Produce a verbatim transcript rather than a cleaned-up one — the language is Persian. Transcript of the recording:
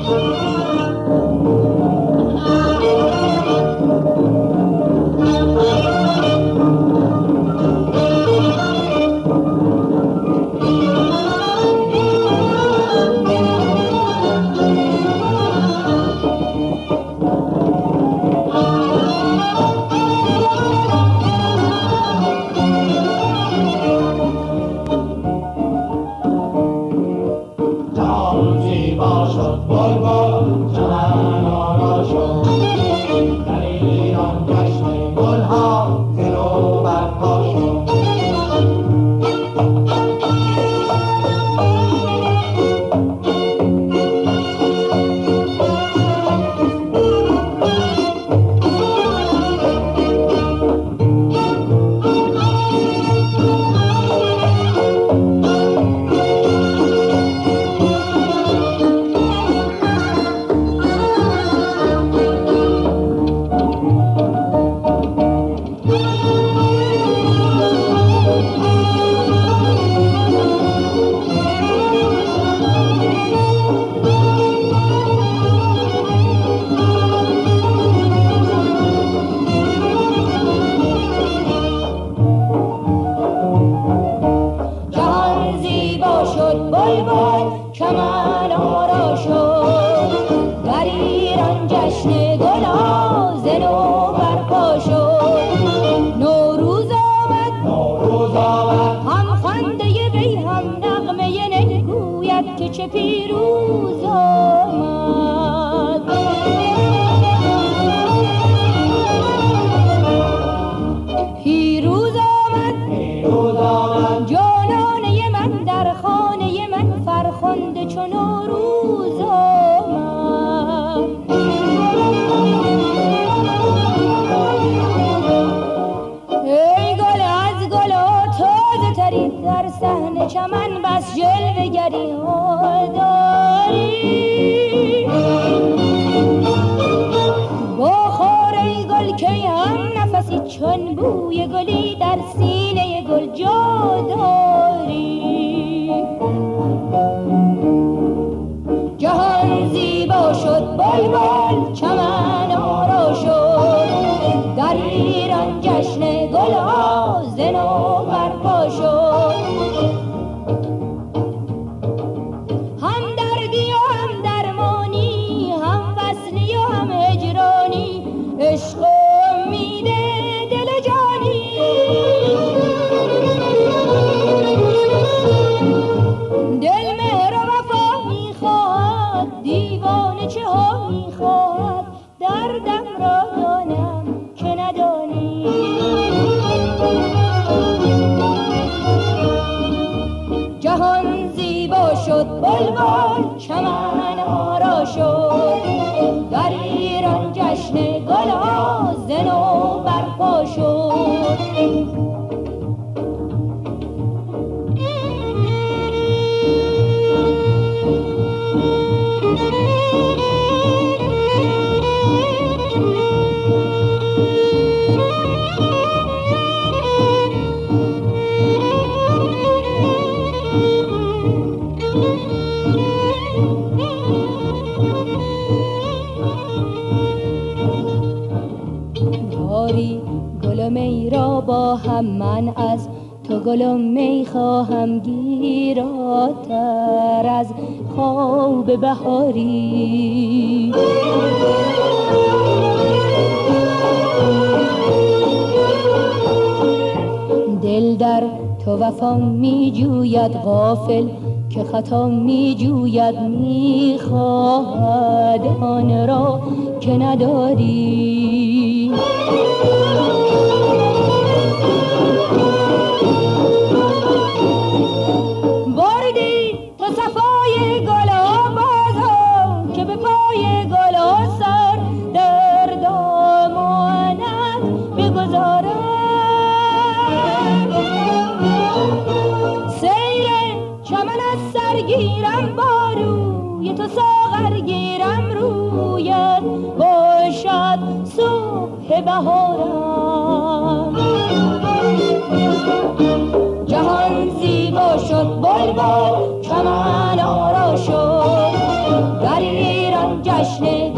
من از تو گل می خواهم گیراتر از خواب بهاری. دل در تو وفا می جوید غافل که خطا می جوید می خواهد آن را که نداری. بردی تو صفای گلا بازا که به پای گلا سر در دامانت بگذارم. سیر چمن از سر گیرم با روی تو ساغر گیرم رویت باشد صبح بهارم. جهان زیبا شد بلبل چمن آرا شد در ایران تشنه